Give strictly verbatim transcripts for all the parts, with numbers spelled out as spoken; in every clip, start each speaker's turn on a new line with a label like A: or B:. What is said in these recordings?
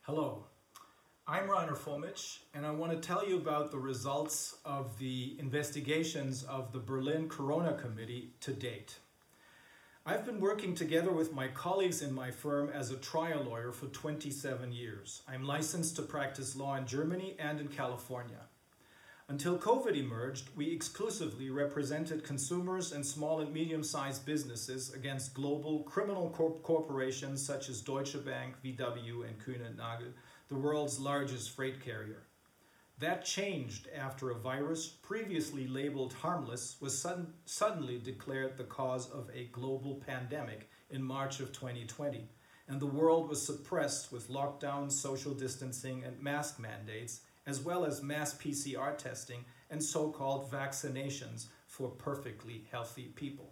A: Hello, I'm Rainer Fomitsch, and I want to tell you about the results of the investigations of the Berlin Corona Committee to date. I've been working together with my colleagues in my firm as a trial lawyer for twenty-seven years. I'm licensed to practice law in Germany and in California. Until COVID emerged, we exclusively represented consumers and small and medium-sized businesses against global criminal corp- corporations such as Deutsche Bank, V W, and Kuehne and Nagel, the world's largest freight carrier. That changed after a virus previously labeled harmless was sudden, suddenly declared the cause of a global pandemic in March of twenty twenty, and the world was suppressed with lockdowns, social distancing, and mask mandates, as well as mass P C R testing and so-called vaccinations for perfectly healthy people.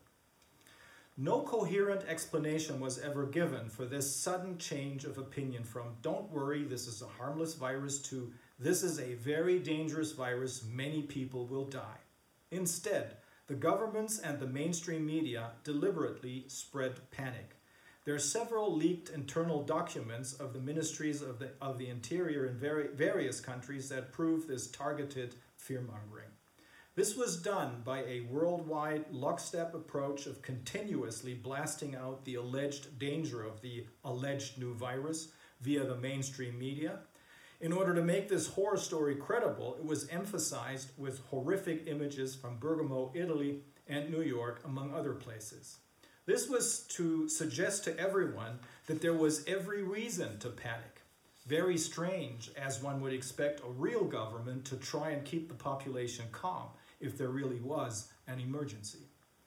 A: No coherent explanation was ever given for this sudden change of opinion from "don't worry, this is a harmless virus" to "this is a very dangerous virus, many people will die." Instead, the governments and the mainstream media deliberately spread panic. There are several leaked internal documents of the ministries of the, of the interior in vari- various countries that prove this targeted fear-mongering. This was done by a worldwide lockstep approach of continuously blasting out the alleged danger of the alleged new virus via the mainstream media. In order to make this horror story credible, it was emphasized with horrific images from Bergamo, Italy, and New York, among other places. This was to suggest to everyone that there was every reason to panic. Very strange, as one would expect a real government to try and keep the population calm if there really was an emergency.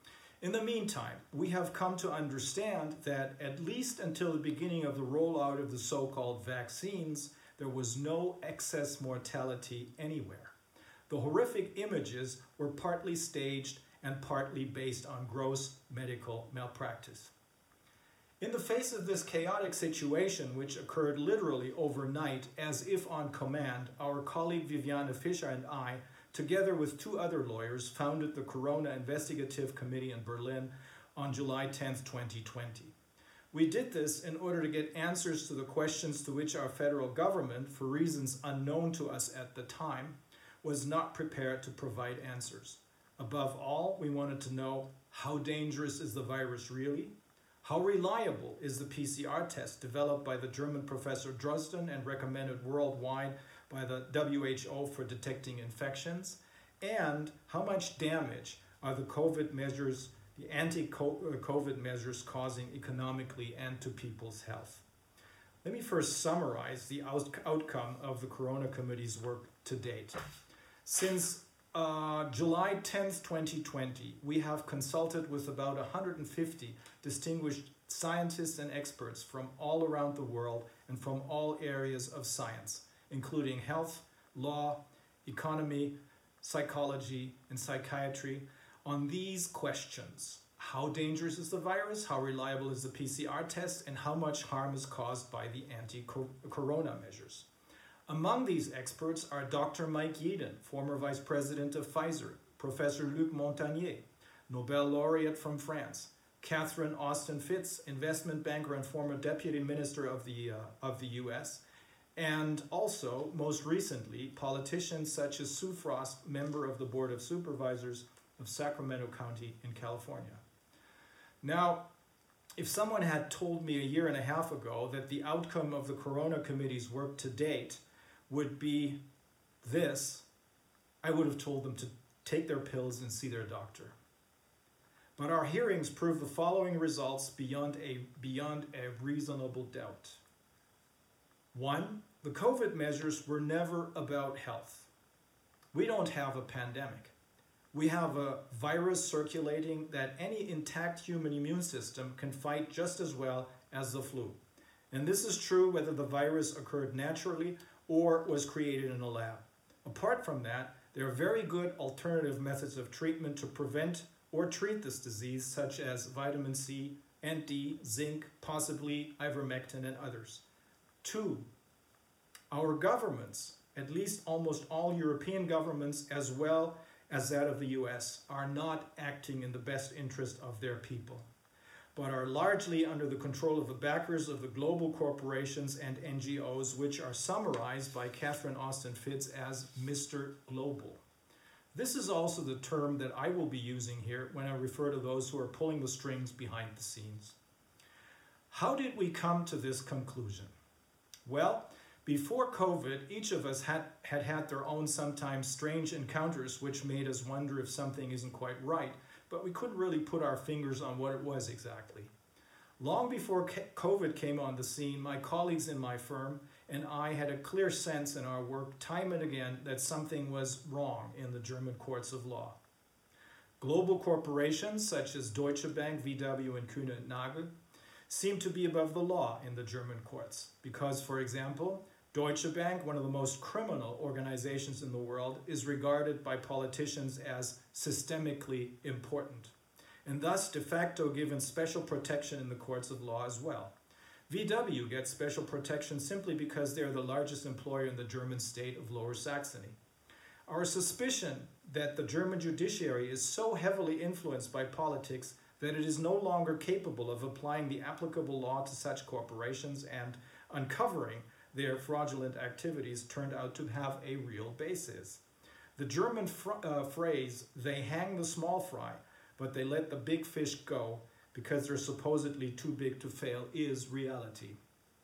A: In the meantime, we have come to understand that at least until the beginning of the rollout of the so-called vaccines, there was no excess mortality anywhere. The horrific images were partly staged and partly based on gross medical malpractice. In the face of this chaotic situation, which occurred literally overnight as if on command, our colleague Viviane Fischer and I, together with two other lawyers, founded the Corona Investigative Committee in Berlin on July tenth, twenty twenty. We did this in order to get answers to the questions to which our federal government, for reasons unknown to us at the time, was not prepared to provide answers. Above all, we wanted to know, how dangerous is the virus really? How reliable is the P C R test developed by the German Professor Drosten and recommended worldwide by the W H O for detecting infections? And how much damage are the COVID measures, the anti-COVID measures causing economically and to people's health? Let me first summarize the out- outcome of the Corona Committee's work to date. Since uh, July tenth, twenty twenty, we have consulted with about one hundred fifty distinguished scientists and experts from all around the world and from all areas of science, including health, law, economy, psychology, and psychiatry, on these questions. How dangerous is the virus? How reliable is the P C R test? And how much harm is caused by the anti-corona measures? Among these experts are Doctor Mike Yeadon, former vice president of Pfizer, Professor Luc Montagnier, Nobel laureate from France, Catherine Austin Fitts, investment banker and former deputy minister of the, uh, of the U S, and also, most recently, politicians such as Sue Frost, member of the Board of Supervisors of Sacramento County in California. Now, if someone had told me a year and a half ago that the outcome of the Corona Committee's work to date would be this, I would have told them to take their pills and see their doctor. But our hearings prove the following results beyond a, beyond a reasonable doubt. One, the COVID measures were never about health. We don't have a pandemic. We have a virus circulating that any intact human immune system can fight just as well as the flu. And this is true whether the virus occurred naturally or was created in a lab. Apart from that, there are very good alternative methods of treatment to prevent or treat this disease, such as vitamin C and D, zinc, possibly ivermectin, and others. Two, our governments, at least almost all European governments as well as that of the U S, are not acting in the best interest of their people. but are largely under the control of the backers of the global corporations and N G Os, which are summarized by Catherine Austin Fitts as Mister Global. This is also the term that I will be using here when I refer to those who are pulling the strings behind the scenes. How did we come to this conclusion? Well, before COVID, each of us had, had had their own sometimes strange encounters which made us wonder if something isn't quite right, but we couldn't really put our fingers on what it was exactly. Long before COVID came on the scene, my colleagues in my firm and I had a clear sense in our work time and again that something was wrong in the German courts of law. Global corporations such as Deutsche Bank, V W, and Kühne and Nagel seem to be above the law in the German courts because, for example, Deutsche Bank, one of the most criminal organizations in the world, is regarded by politicians as systemically important and thus de facto given special protection in the courts of law as well. V W gets special protection simply because they are the largest employer in the German state of Lower Saxony. Our suspicion that the German judiciary is so heavily influenced by politics that it is no longer capable of applying the applicable law to such corporations and uncovering their fraudulent activities turned out to have a real basis. The German fr- uh, phrase, they hang the small fry, but they let the big fish go, because they're supposedly too big to fail, is reality.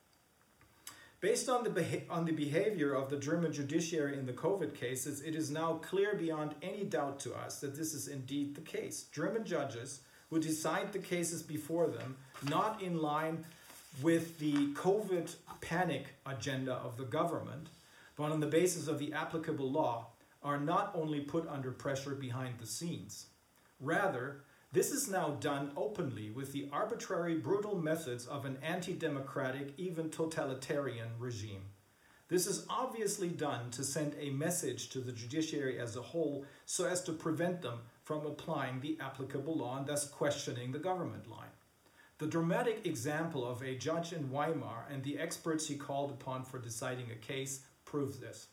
A: Based on the, beha- on the behavior of the German judiciary in the COVID cases, it is now clear beyond any doubt to us that this is indeed the case. German judges who decide the cases before them, not in line with the COVID panic agenda of the government, but on the basis of the applicable law, are not only put under pressure behind the scenes. Rather, this is now done openly with the arbitrary, brutal methods of an anti-democratic, even totalitarian regime. This is obviously done to send a message to the judiciary as a whole so as to prevent them from applying the applicable law and thus questioning the government line. The dramatic example of a judge in Weimar and the experts he called upon for deciding a case proves this.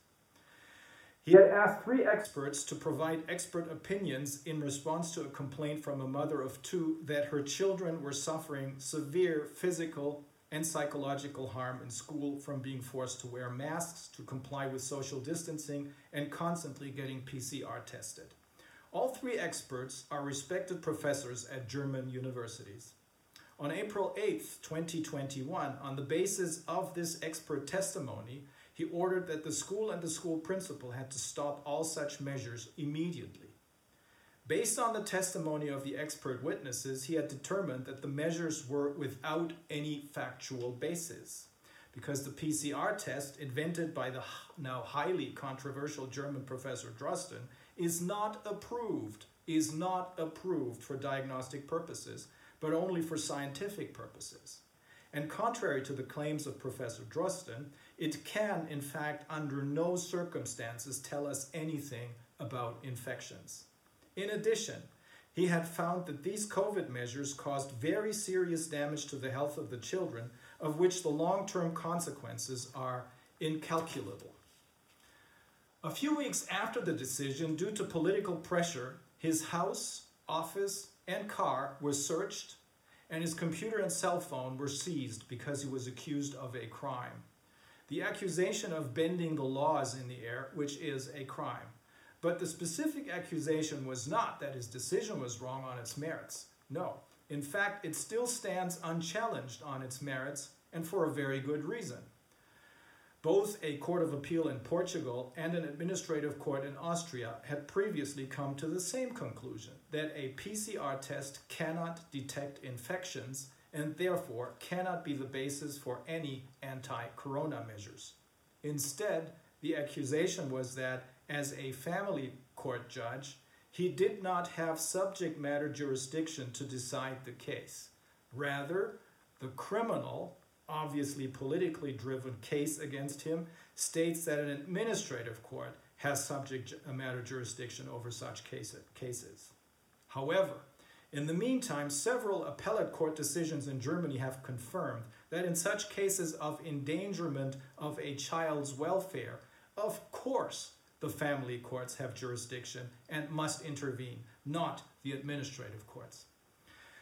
A: He had asked three experts to provide expert opinions in response to a complaint from a mother of two that her children were suffering severe physical and psychological harm in school from being forced to wear masks, to comply with social distancing, and constantly getting P C R tested. All three experts are respected professors at German universities. On April eighth, twenty twenty-one, on the basis of this expert testimony, he ordered that the school and the school principal had to stop all such measures immediately. Based on the testimony of the expert witnesses, he had determined that the measures were without any factual basis, because the P C R test invented by the now highly controversial German professor Drosten is not approved, is not approved for diagnostic purposes, but only for scientific purposes. And contrary to the claims of Professor Drosten, it can, in fact, under no circumstances tell us anything about infections. In addition, he had found that these COVID measures caused very serious damage to the health of the children, of which the long-term consequences are incalculable. A few weeks after the decision, due to political pressure, his house, office, and car were searched, and his computer and cell phone were seized because he was accused of a crime. The accusation of bending the laws in the air, which is a crime. But the specific accusation was not that his decision was wrong on its merits. No, in fact, it still stands unchallenged on its merits, and for a very good reason. Both a court of appeal in Portugal and an administrative court in Austria had previously come to the same conclusion, that a P C R test cannot detect infections and therefore cannot be the basis for any anti-corona measures. Instead, the accusation was that as a family court judge, he did not have subject matter jurisdiction to decide the case. Rather, the criminal, obviously politically driven case against him states that an administrative court has subject matter jurisdiction over such cases. However, in the meantime, several appellate court decisions in Germany have confirmed that in such cases of endangerment of a child's welfare, of course the family courts have jurisdiction and must intervene, not the administrative courts.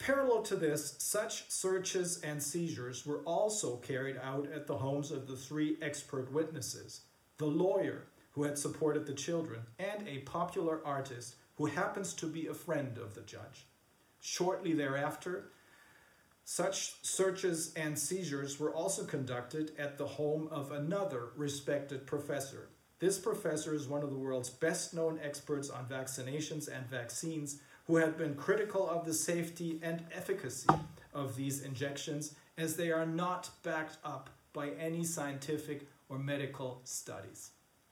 A: Parallel to this, such searches and seizures were also carried out at the homes of the three expert witnesses, the lawyer who had supported the children, and a popular artist who happens to be a friend of the judge. Shortly thereafter, such searches and seizures were also conducted at the home of another respected professor. This professor is one of the world's best-known experts on vaccinations and vaccines, who had been critical of the safety and efficacy of these injections, as they are not backed up by any scientific or medical studies.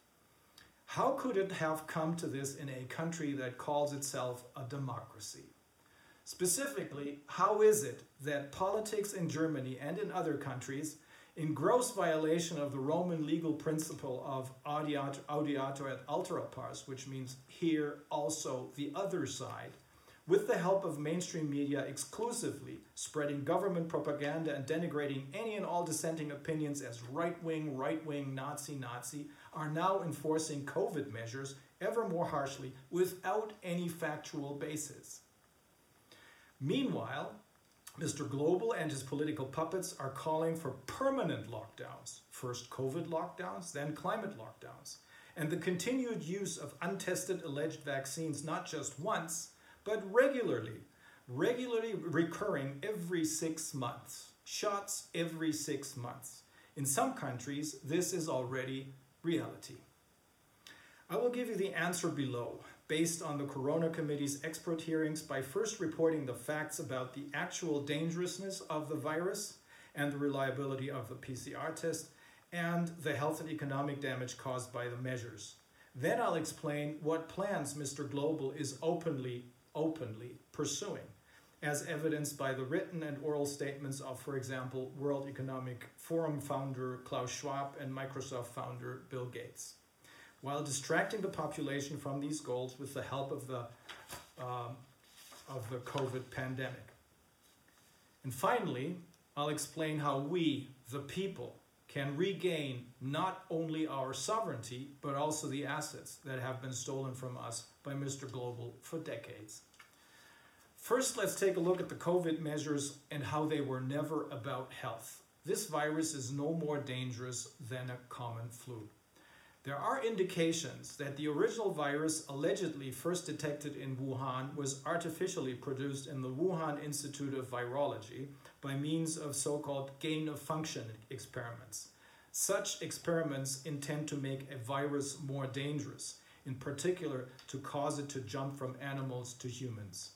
A: How could it have come to this in a country that calls itself a democracy? Specifically, how is it that politics in Germany and in other countries, in gross violation of the Roman legal principle of audiatur, audiatur et altera pars, which means hear also the other side, with the help of mainstream media exclusively spreading government propaganda and denigrating any and all dissenting opinions as right-wing, right-wing, Nazi, Nazi, are now enforcing COVID measures ever more harshly without any factual basis. Meanwhile, Mister Global and his political puppets are calling for permanent lockdowns, first COVID lockdowns, then climate lockdowns, and the continued use of untested alleged vaccines not just once, but regularly, regularly recurring every six months, shots every six months. In some countries, this is already reality. I will give you the answer below, based on the Corona Committee's expert hearings, by first reporting the facts about the actual dangerousness of the virus and the reliability of the P C R test and the health and economic damage caused by the measures. Then I'll explain what plans Mister Global is openly, openly pursuing, as evidenced by the written and oral statements of, for example, World Economic Forum founder Klaus Schwab and Microsoft founder Bill Gates, while distracting the population from these goals with the help of the, uh, of the COVID pandemic. And finally, I'll explain how we, the people, can regain not only our sovereignty, but also the assets that have been stolen from us by Mister Global for decades. First, let's take a look at the COVID measures and how they were never about health. This virus is no more dangerous than a common flu. There are indications that the original virus, allegedly first detected in Wuhan, was artificially produced in the Wuhan Institute of Virology by means of so-called gain-of-function experiments. Such experiments intend to make a virus more dangerous, in particular to cause it to jump from animals to humans.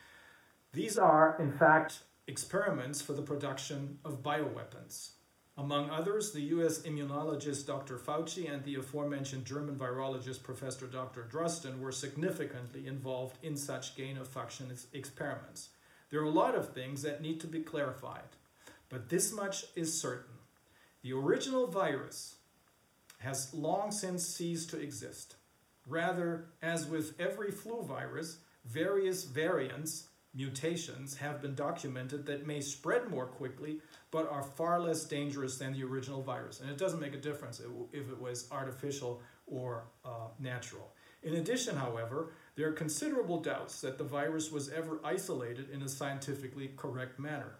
A: These are, in fact, experiments for the production of bioweapons. Among others, the U S immunologist Doctor Fauci and the aforementioned German virologist Professor Doctor Drosten were significantly involved in such gain-of-function experiments. There are a lot of things that need to be clarified, but this much is certain. The original virus has long since ceased to exist. Rather, as with every flu virus, various variants, mutations, have been documented that may spread more quickly, but are far less dangerous than the original virus. And it doesn't make a difference if it was artificial or uh, natural. In addition, however, there are considerable doubts that the virus was ever isolated in a scientifically correct manner.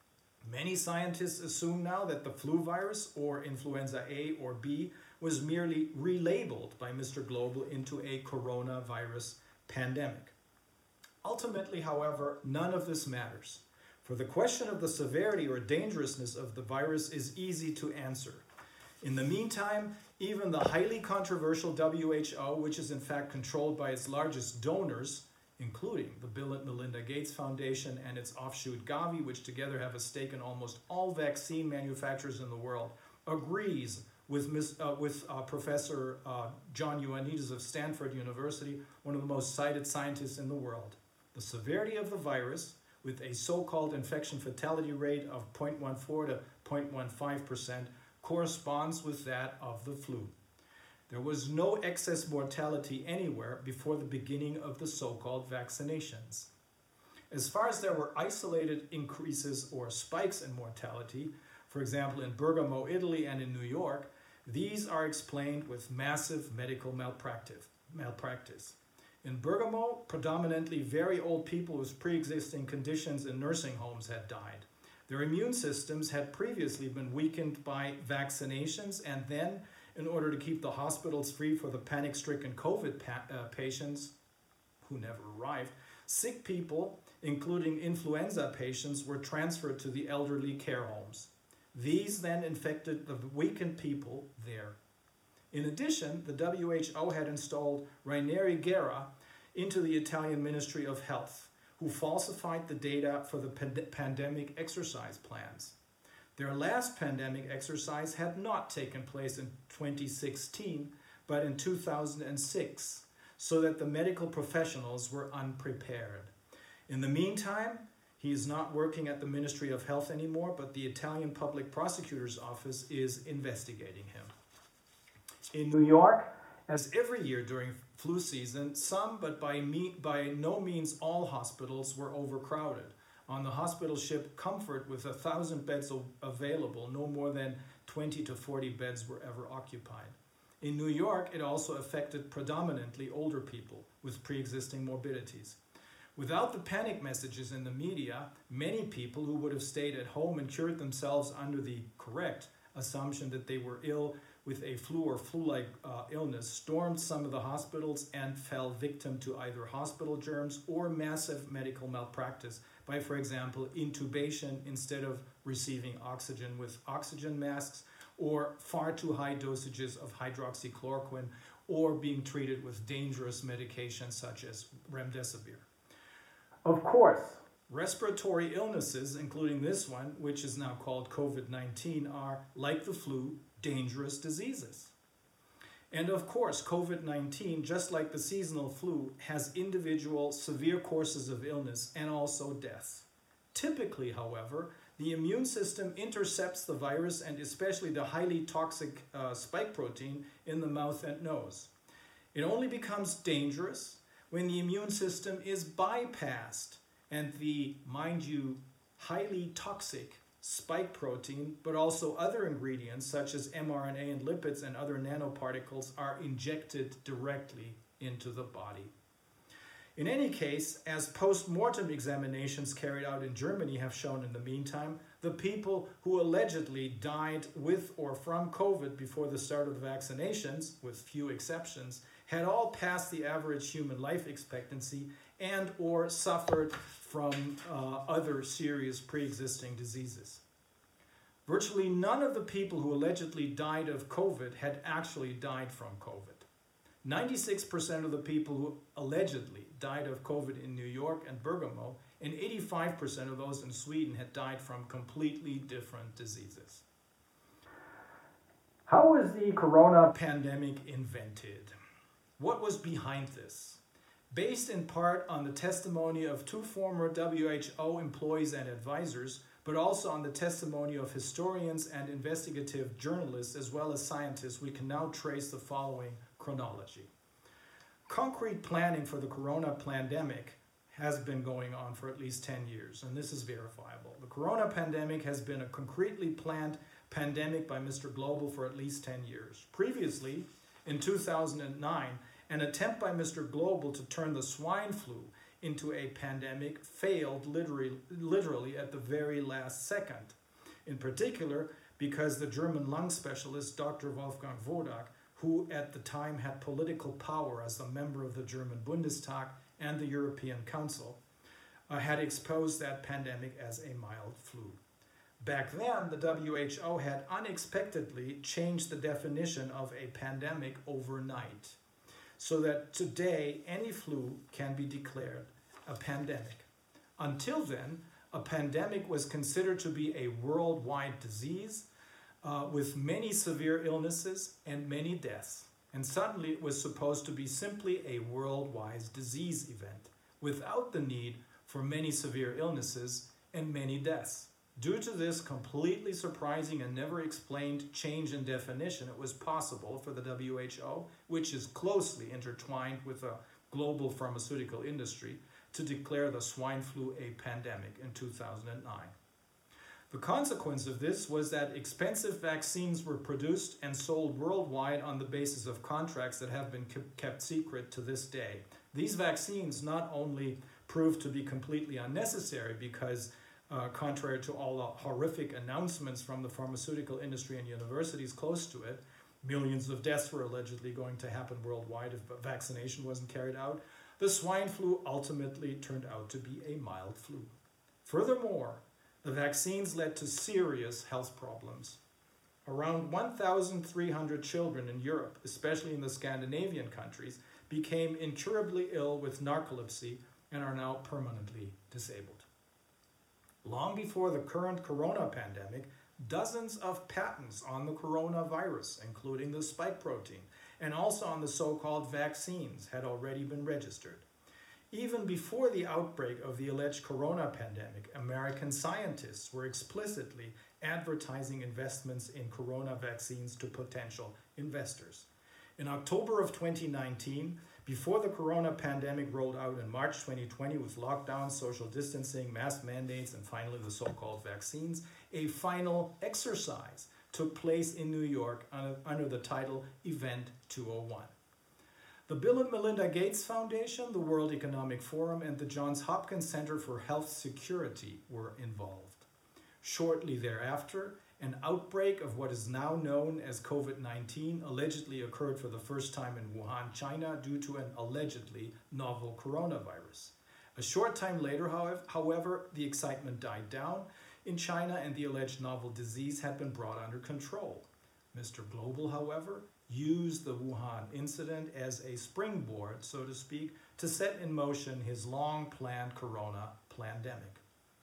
A: Many scientists assume now that the flu virus, or influenza A or B, was merely relabeled by Mister Global into a coronavirus pandemic. Ultimately, however, none of this matters, for the question of the severity or dangerousness of the virus is easy to answer. In the meantime, even the highly controversial W H O, which is in fact controlled by its largest donors, including the Bill and Melinda Gates Foundation and its offshoot Gavi, which together have a stake in almost all vaccine manufacturers in the world, agrees with, Ms., uh, with uh, Professor uh, John Ioannidis of Stanford University, one of the most cited scientists in the world. The severity of the virus, with a so-called infection fatality rate of zero point one four to zero point one five percent, corresponds with that of the flu. There was no excess mortality anywhere before the beginning of the so-called vaccinations. As far as there were isolated increases or spikes in mortality, for example in Bergamo, Italy, and in New York, these are explained with massive medical malpractice. malpractice. In Bergamo, predominantly very old people with pre-existing conditions in nursing homes had died. Their immune systems had previously been weakened by vaccinations, and then, in order to keep the hospitals free for the panic-stricken COVID pa- uh, patients who never arrived, sick people, including influenza patients, were transferred to the elderly care homes. These then infected the weakened people there. In addition, the W H O had installed Rainieri Guerra into the Italian Ministry of Health, who falsified the data for the pand- pandemic exercise plans. Their last pandemic exercise had not taken place in twenty sixteen, but in two thousand six, so that the medical professionals were unprepared. In the meantime, he is not working at the Ministry of Health anymore, but the Italian Public Prosecutor's Office is investigating him. In New York, as every year during flu season, some, but by, me, by no means all hospitals were overcrowded. On the hospital ship Comfort, with a thousand beds available, no more than twenty to forty beds were ever occupied. In New York, it also affected predominantly older people with pre-existing morbidities. Without the panic messages in the media, many people who would have stayed at home and cured themselves under the correct assumption that they were ill with a flu or flu-like uh, illness stormed some of the hospitals and fell victim to either hospital germs or massive medical malpractice by, for example, intubation instead of receiving oxygen with oxygen masks, or far too high dosages of hydroxychloroquine, or being treated with dangerous medications such as remdesivir. Of course, respiratory illnesses, including this one, which is now called COVID nineteen, are, like the flu, dangerous diseases. And of course, COVID nineteen, just like the seasonal flu, has individual severe courses of illness and also death. Typically, however, the immune system intercepts the virus and especially the highly toxic uh, spike protein in the mouth and nose. It only becomes dangerous when the immune system is bypassed and the, mind you, highly toxic spike protein, but also other ingredients such as mRNA and lipids and other nanoparticles are injected directly into the body. In any case, as post-mortem examinations carried out in Germany have shown in the meantime, the people who allegedly died with or from COVID before the start of the vaccinations, with few exceptions, had all passed the average human life expectancy and or suffered from uh, other serious pre-existing diseases. Virtually none of the people who allegedly died of COVID had actually died from COVID. ninety-six percent of the people who allegedly died of COVID in New York and Bergamo, and eighty-five percent of those in Sweden had died from completely different diseases. How was the corona pandemic invented? What was behind this? Based in part on the testimony of two former W H O employees and advisors, but also on the testimony of historians and investigative journalists as well as scientists, we can now trace the following chronology. Concrete planning for the corona pandemic has been going on for at least ten years, and this is verifiable. The corona pandemic has been a concretely planned pandemic by Mister Global for at least ten years. Previously, in two thousand nine, an attempt by Mister Global to turn the swine flu into a pandemic failed literally, literally at the very last second. In particular, because the German lung specialist Doctor Wolfgang Wodak, who at the time had political power as a member of the German Bundestag and the European Council, uh, had exposed that pandemic as a mild flu. Back then, the W H O had unexpectedly changed the definition of a pandemic overnight, so that today any flu can be declared a pandemic. Until then, a pandemic was considered to be a worldwide disease uh, with many severe illnesses and many deaths. And suddenly it was supposed to be simply a worldwide disease event without the need for many severe illnesses and many deaths. Due to this completely surprising and never explained change in definition, it was possible for the W H O, which is closely intertwined with the global pharmaceutical industry, to declare the swine flu a pandemic in two thousand nine. The consequence of this was that expensive vaccines were produced and sold worldwide on the basis of contracts that have been kept secret to this day. These vaccines not only proved to be completely unnecessary because, uh, contrary to all the horrific announcements from the pharmaceutical industry and universities close to it, millions of deaths were allegedly going to happen worldwide if vaccination wasn't carried out. The swine flu ultimately turned out to be a mild flu. Furthermore, the vaccines led to serious health problems. Around one thousand three hundred children in Europe, especially in the Scandinavian countries, became incurably ill with narcolepsy and are now permanently disabled. Long before the current corona pandemic, dozens of patents on the coronavirus, including the spike protein, and also on the so-called vaccines, had already been registered. Even before the outbreak of the alleged corona pandemic, American scientists were explicitly advertising investments in corona vaccines to potential investors. In October of twenty nineteen, before the corona pandemic rolled out in March twenty twenty with lockdowns, social distancing, mask mandates, and finally the so-called vaccines, a final exercise took place in New York under the title Event two oh one. The Bill and Melinda Gates Foundation, the World Economic Forum, and the Johns Hopkins Center for Health Security were involved. Shortly thereafter, an outbreak of what is now known as COVID nineteen allegedly occurred for the first time in Wuhan, China, due to an allegedly novel coronavirus. A short time later, however, the excitement died down in China and the alleged novel disease had been brought under control. Mister Global, however, used the Wuhan incident as a springboard, so to speak, to set in motion his long-planned corona pandemic.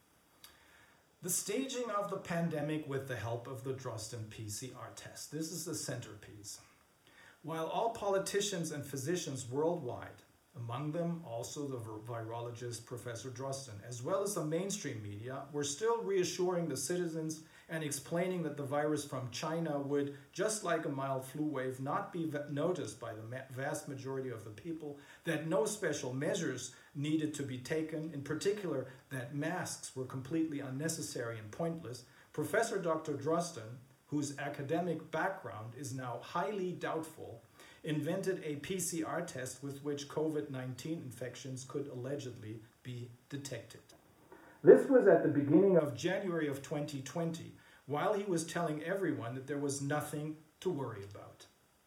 A: The staging of the pandemic with the help of the Drosten P C R test. This is the centerpiece. While all politicians and physicians worldwide, among them also the virologist Professor Drosten, as well as the mainstream media, were still reassuring the citizens and explaining that the virus from China would, just like a mild flu wave, not be noticed by the vast majority of the people, that no special measures needed to be taken, in particular that masks were completely unnecessary and pointless, Professor Doctor Drosten, whose academic background is now highly doubtful, invented a P C R test with which COVID nineteen infections could allegedly be detected. This was at the beginning of January of twenty twenty, while he was telling everyone that there was nothing to worry about.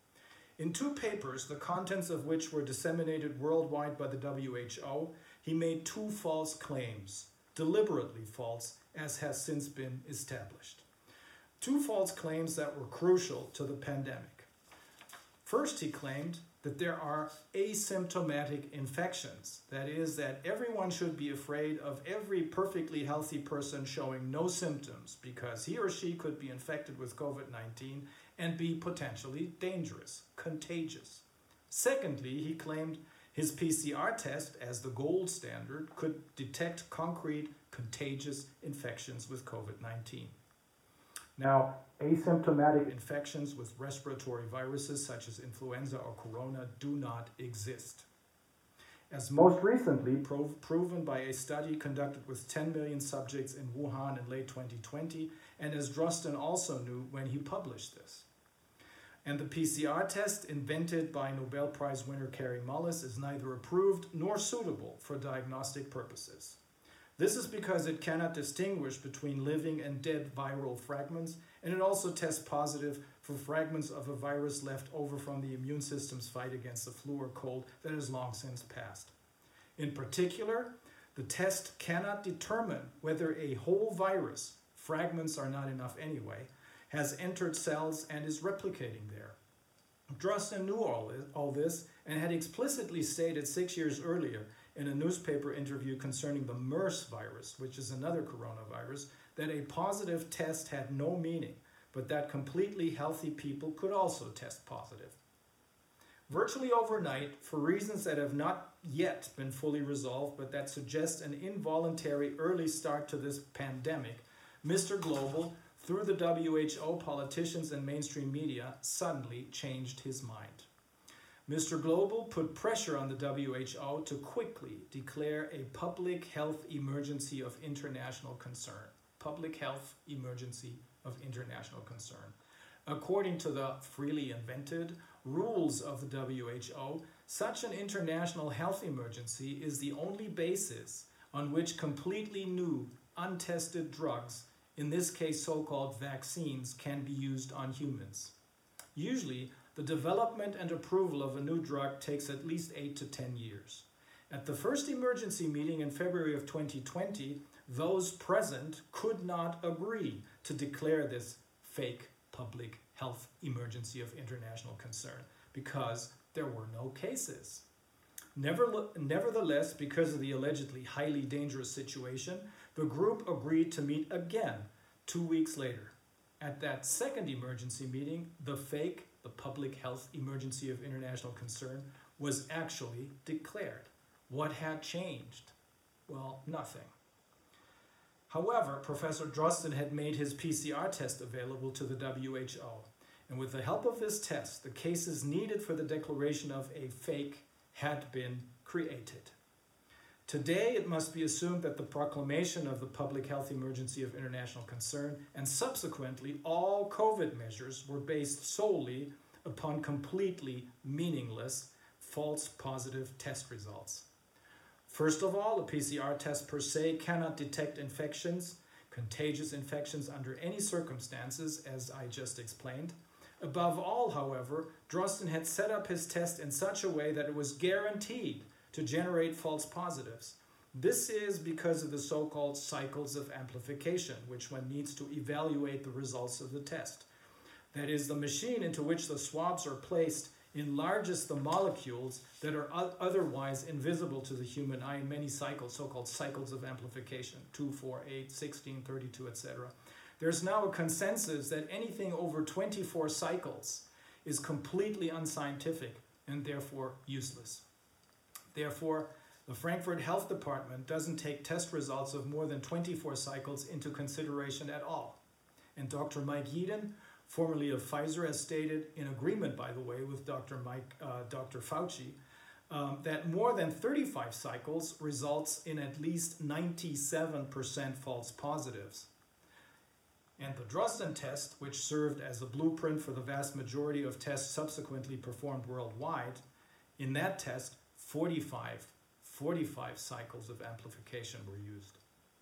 A: In two papers, the contents of which were disseminated worldwide by the W H O, he made two false claims, deliberately false, as has since been established. Two false claims that were crucial to the pandemic. First, he claimed that there are asymptomatic infections. That is, that everyone should be afraid of every perfectly healthy person showing no symptoms because he or she could be infected with COVID nineteen and be potentially dangerous, contagious. Secondly, he claimed his P C R test, as the gold standard, could detect concrete contagious infections with COVID nineteen. Now, asymptomatic infections with respiratory viruses such as influenza or corona do not exist. As most recently prov- proven by a study conducted with ten million subjects in Wuhan in late twenty twenty, and as Drosten also knew when he published this. And the P C R test invented by Nobel Prize winner Kary Mullis is neither approved nor suitable for diagnostic purposes. This is because it cannot distinguish between living and dead viral fragments, and it also tests positive for fragments of a virus left over from the immune system's fight against the flu or cold that has long since passed. In particular, the test cannot determine whether a whole virus, fragments are not enough anyway, has entered cells and is replicating there. Drosten knew all, all this and had explicitly stated six years earlier in a newspaper interview concerning the MERS virus, which is another coronavirus, that a positive test had no meaning, but that completely healthy people could also test positive. Virtually overnight, for reasons that have not yet been fully resolved, but that suggest an involuntary early start to this pandemic, Mister Global, through the W H O, politicians, and mainstream media, suddenly changed his mind. Mister Global put pressure on the W H O to quickly declare a public health emergency of international concern. Public health emergency of international concern. According to the freely invented rules of the W H O, such an international health emergency is the only basis on which completely new, untested drugs, in this case so-called vaccines, can be used on humans. Usually, the development and approval of a new drug takes at least eight to ten years. At the first emergency meeting in February of twenty twenty, those present could not agree to declare this fake public health emergency of international concern because there were no cases. Nevertheless, because of the allegedly highly dangerous situation, the group agreed to meet again two weeks later. At that second emergency meeting, the fake, the public health emergency of international concern, was actually declared. What had changed? Well, nothing. However, Professor Drosten had made his P C R test available to the W H O, and with the help of this test, the cases needed for the declaration of a fake had been created. Today, it must be assumed that the proclamation of the public health emergency of international concern and subsequently all COVID measures were based solely upon completely meaningless false positive test results. First of all, a P C R test per se cannot detect infections, contagious infections under any circumstances, as I just explained. Above all, however, Drosten had set up his test in such a way that it was guaranteed to generate false positives. This is because of the so-called cycles of amplification, which one needs to evaluate the results of the test. That is, the machine into which the swabs are placed enlarges the molecules that are otherwise invisible to the human eye in many cycles, so-called cycles of amplification, two, four, eight, sixteen, thirty-two, et cetera. There's now a consensus that anything over twenty-four cycles is completely unscientific and therefore useless. Therefore, the Frankfurt Health Department doesn't take test results of more than twenty-four cycles into consideration at all. And Doctor Mike Yeadon, formerly of Pfizer, has stated, in agreement, by the way, with Doctor Mike, uh, Doctor Fauci, um, that more than thirty-five cycles results in at least ninety-seven percent false positives. And the Drosten test, which served as a blueprint for the vast majority of tests subsequently performed worldwide, in that test, forty-five, forty-five cycles of amplification were used.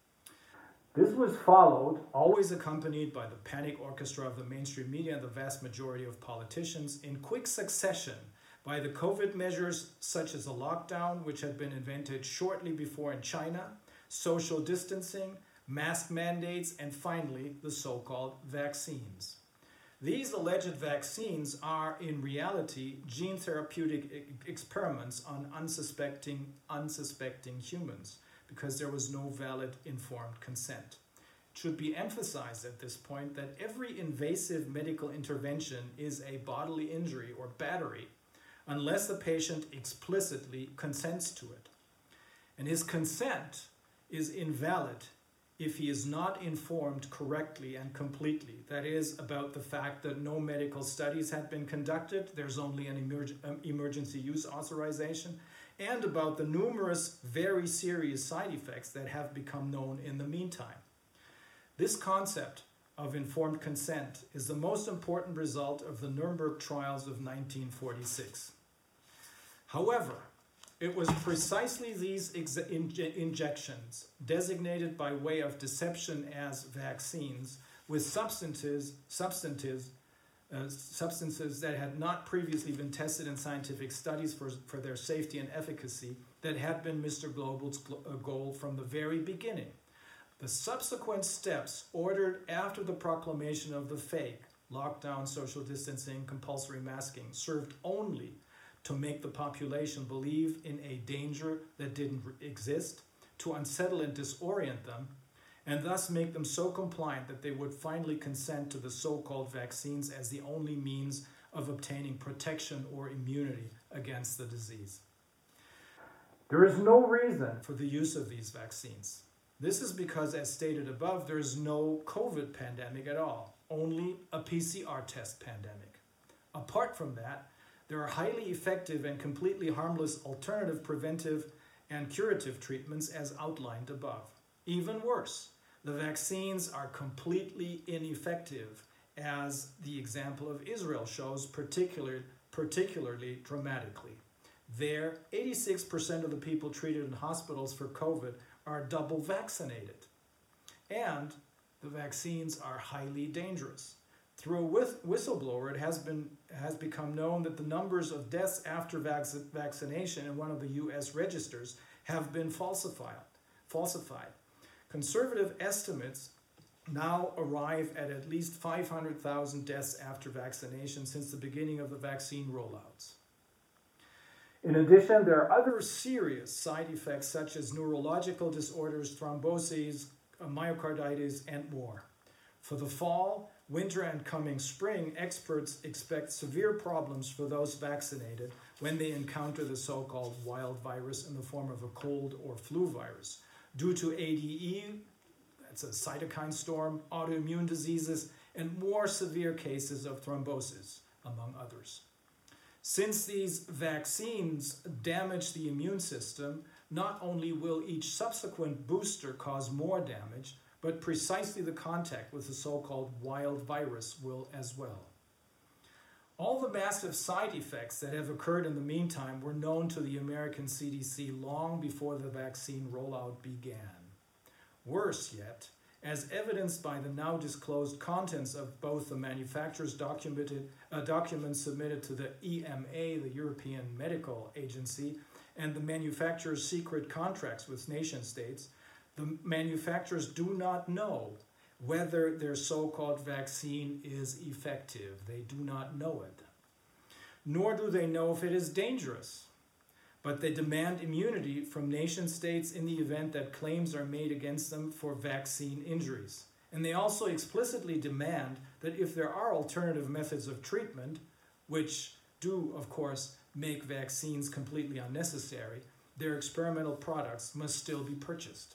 A: This was followed, always accompanied by the panic orchestra of the mainstream media and the vast majority of politicians, in quick succession by the COVID measures such as a lockdown, which had been invented shortly before in China, social distancing, mask mandates, and finally the so-called vaccines. These alleged vaccines are in reality gene therapeutic e- experiments on unsuspecting, unsuspecting humans, because there was no valid informed consent. It should be emphasized at this point that every invasive medical intervention is a bodily injury or battery unless the patient explicitly consents to it. And his consent is invalid if he is not informed correctly and completely. That is, about the fact that no medical studies had been conducted, there's only an emerg- um, emergency use authorization, and about the numerous very serious side effects that have become known in the meantime. This concept of informed consent is the most important result of the Nuremberg trials of nineteen forty-six. However, it was precisely these ex- inje- injections, designated by way of deception as vaccines, with substances, substances, uh, substances that had not previously been tested in scientific studies for, for their safety and efficacy, that had been Mister Global's gl- uh, goal from the very beginning. The subsequent steps ordered after the proclamation of the fake, lockdown, social distancing, compulsory masking, served only to make the population believe in a danger that didn't exist, to unsettle and disorient them, and thus make them so compliant that they would finally consent to the so-called vaccines as the only means of obtaining protection or immunity against the disease. There is no reason for the use of these vaccines. This is because, as stated above, there is no COVID pandemic at all, only a P C R test pandemic. Apart from that, there are highly effective and completely harmless alternative preventive and curative treatments as outlined above. Even worse, the vaccines are completely ineffective as the example of Israel shows particular, particularly dramatically. There, eighty-six percent of the people treated in hospitals for COVID are double vaccinated. And the vaccines are highly dangerous. Through a whistleblower, it has been has become known that the numbers of deaths after vac vaccination in one of the U S registers have been falsified. falsified. Conservative estimates now arrive at at least five hundred thousand deaths after vaccination since the beginning of the vaccine rollouts. In addition, there are other serious side effects such as neurological disorders, thromboses, myocarditis, and more. For the fall, winter, and coming spring, experts expect severe problems for those vaccinated when they encounter the so-called wild virus in the form of a cold or flu virus, due to A D E, that's a cytokine storm, autoimmune diseases, and more severe cases of thrombosis, among others. Since these vaccines damage the immune system, not only will each subsequent booster cause more damage, but precisely the contact with the so-called wild virus will as well. All the massive side effects that have occurred in the meantime were known to the American C D C long before the vaccine rollout began. Worse yet, as evidenced by the now disclosed contents of both the manufacturer's documented, uh, documents submitted to the E M A, the European Medical Agency, and the manufacturer's secret contracts with nation states, the manufacturers do not know whether their so-called vaccine is effective. They do not know it. Nor do they know if it is dangerous. But they demand immunity from nation states in the event that claims are made against them for vaccine injuries. And they also explicitly demand that if there are alternative methods of treatment, which do, of course, make vaccines completely unnecessary, their experimental products must still be purchased.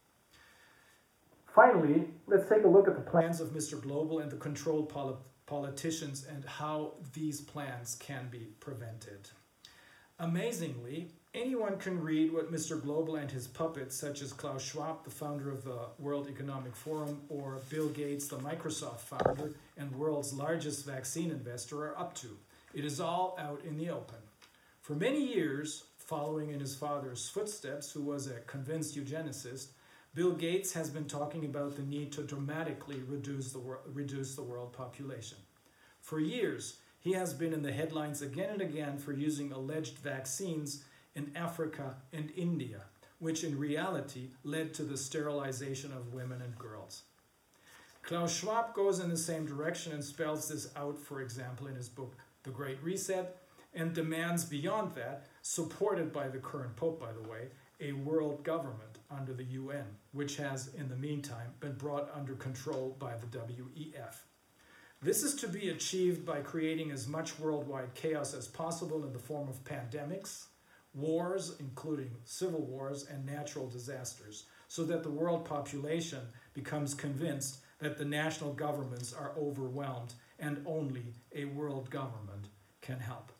A: Finally, let's take a look at the plans of Mister Global and the controlled poli- politicians and how these plans can be prevented. Amazingly, anyone can read what Mister Global and his puppets, such as Klaus Schwab, the founder of the World Economic Forum, or Bill Gates, the Microsoft founder and world's largest vaccine investor, are up to. It is all out in the open. For many years, following in his father's footsteps, who was a convinced eugenicist, Bill Gates has been talking about the need to dramatically reduce the, wor- reduce the world population. For years, he has been in the headlines again and again for using alleged vaccines in Africa and India, which in reality led to the sterilization of women and girls. Klaus Schwab goes in the same direction and spells this out, for example, in his book, The Great Reset, and demands beyond that, supported by the current Pope, by the way, a world government under the U N, which has, in the meantime, been brought under control by the W E F. This is to be achieved by creating as much worldwide chaos as possible in the form of pandemics, wars, including civil wars and natural disasters, so that the world population becomes convinced that the national governments are overwhelmed and only a world government can help.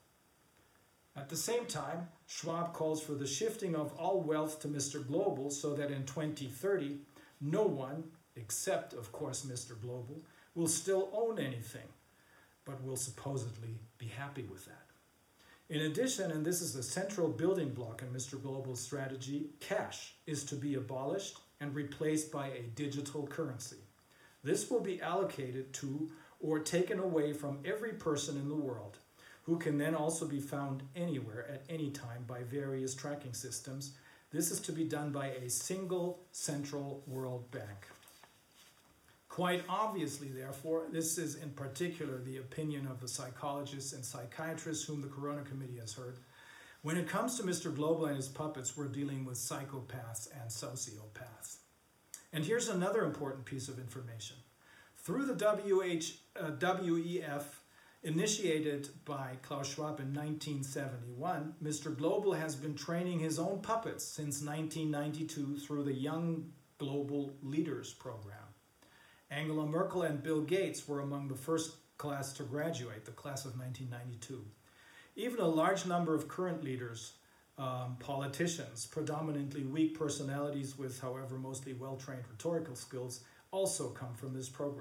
A: At the same time, Schwab calls for the shifting of all wealth to Mister Global so that in twenty thirty, no one, except of course Mister Global, will still own anything, but will supposedly be happy with that. In addition, and this is a central building block in Mister Global's strategy, cash is to be abolished and replaced by a digital currency. This will be allocated to or taken away from every person in the world, who can then also be found anywhere at any time by various tracking systems. This is to be done by a single central world bank. Quite obviously, therefore, this is in particular the opinion of the psychologists and psychiatrists whom the Corona Committee has heard. When it comes to Mister Global and his puppets, we're dealing with psychopaths and sociopaths. And here's another important piece of information. Through the W H, uh, W E F, initiated by Klaus Schwab in nineteen seventy-one, Mister Global has been training his own puppets since nineteen ninety-two through the Young Global Leaders Program. Angela Merkel and Bill Gates were among the first class to graduate, the class of nineteen ninety-two. Even a large number of current leaders, um, politicians, predominantly weak personalities with, however, mostly well-trained rhetorical skills, also come from this program,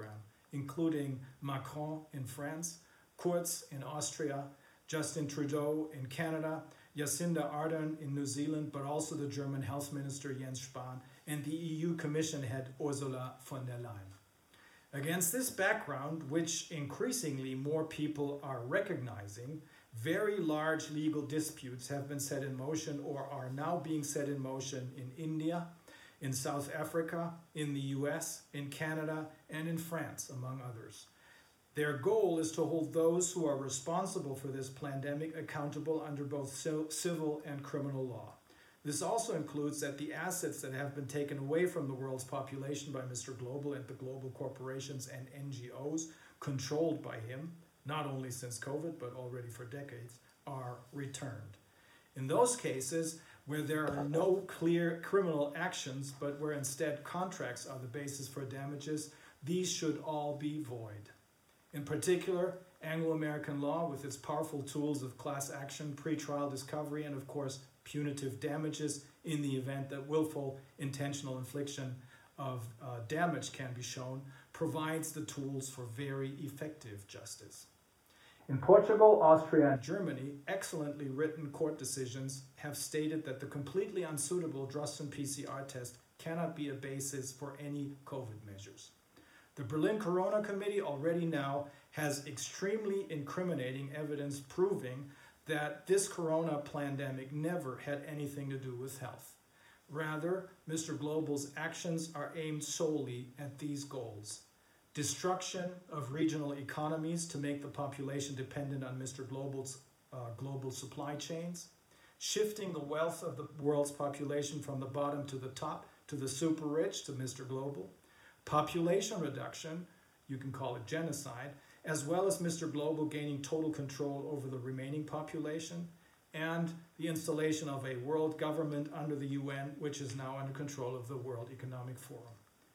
A: including Macron in France, Kurz in Austria, Justin Trudeau in Canada, Jacinda Ardern in New Zealand, but also the German Health Minister Jens Spahn and the E U Commission head Ursula von der Leyen. Against this background, which increasingly more people are recognizing, very large legal disputes have been set in motion or are now being set in motion in India, in South Africa, in the U S, in Canada, and in France, among others. Their goal is to hold those who are responsible for this pandemic accountable under both civil and criminal law. This also includes that the assets that have been taken away from the world's population by Mister Global and the global corporations and N G Os controlled by him, not only since COVID, but already for decades, are returned. In those cases where there are no clear criminal actions, but where instead contracts are the basis for damages, these should all be void. In particular, Anglo-American law, with its powerful tools of class action, pretrial discovery, and of course, punitive damages in the event that willful, intentional infliction of uh, damage can be shown, provides the tools for very effective justice. In Portugal, Austria, and Germany, excellently written court decisions have stated that the completely unsuitable Drosten P C R test cannot be a basis for any COVID measures. The Berlin Corona Committee already now has extremely incriminating evidence proving that this corona pandemic never had anything to do with health. Rather, Mister Global's actions are aimed solely at these goals. Destruction of regional economies to make the population dependent on Mister Global's uh, global supply chains, shifting the wealth of the world's population from the bottom to the top, to the super rich, to Mister Global, population reduction, you can call it genocide, as well as Mister Global gaining total control over the remaining population, and the installation of a world government under the U N, which is now under control of the World Economic Forum.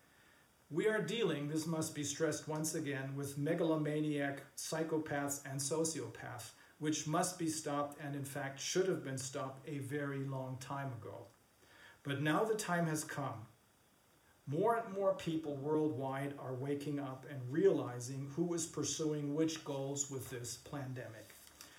A: We are dealing, this must be stressed once again, with megalomaniac psychopaths and sociopaths, which must be stopped and in fact should have been stopped a very long time ago. But now the time has come. More and more people worldwide are waking up and realizing who is pursuing which goals with this pandemic.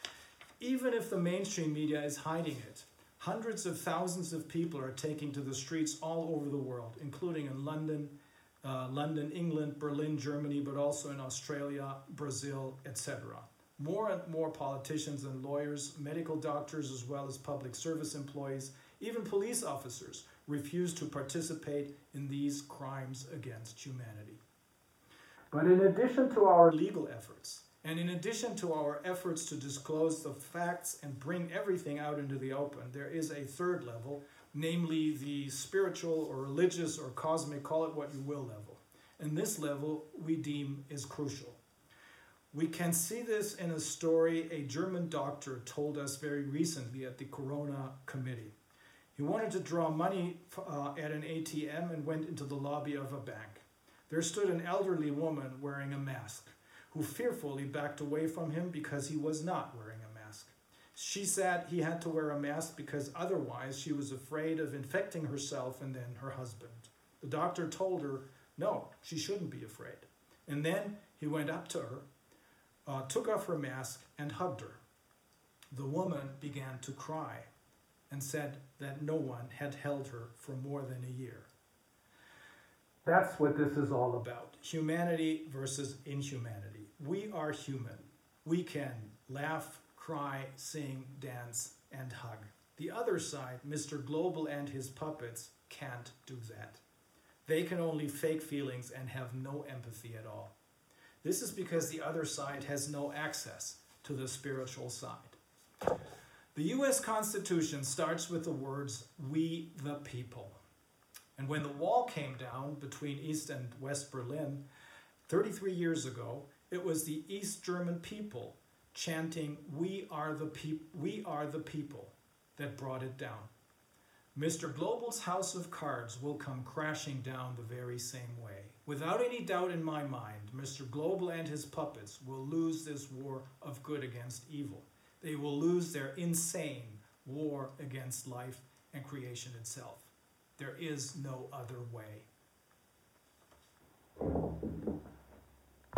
A: Even if the mainstream media is hiding it, hundreds of thousands of people are taking to the streets all over the world, including in London, uh, London, England, Berlin, Germany, but also in Australia, Brazil, et cetera. More and more politicians and lawyers, medical doctors, as well as public service employees, even police officers, refuse to participate in these crimes against humanity. But in addition to our legal efforts, and in addition to our efforts to disclose the facts and bring everything out into the open, there is a third level, namely the spiritual or religious or cosmic, call it what you will, level. And this level we deem is crucial. We can see this in a story a German doctor told us very recently at the Corona Committee. He wanted to draw money uh, at an A T M and went into the lobby of a bank. There stood an elderly woman wearing a mask, who fearfully backed away from him because he was not wearing a mask. She said he had to wear a mask because otherwise she was afraid of infecting herself and then her husband. The doctor told her, no, she shouldn't be afraid. And then he went up to her, uh, took off her mask and hugged her. The woman began to cry and said that no one had held her for more than a year. That's what this is all about. Humanity versus inhumanity. We are human. We can laugh, cry, sing, dance, and hug. The other side, Mister Global and his puppets, can't do that. They can only fake feelings and have no empathy at all. This is because the other side has no access to the spiritual side. The U S Constitution starts with the words, "We the people." And when the wall came down between East and West Berlin thirty-three years ago, it was the East German people chanting, "We are the peop- we are the people," that brought it down. Mister Global's house of cards will come crashing down the very same way. Without any doubt in my mind, Mister Global and his puppets will lose this war of good against evil. They will lose their insane war against life and creation itself. There is no other way.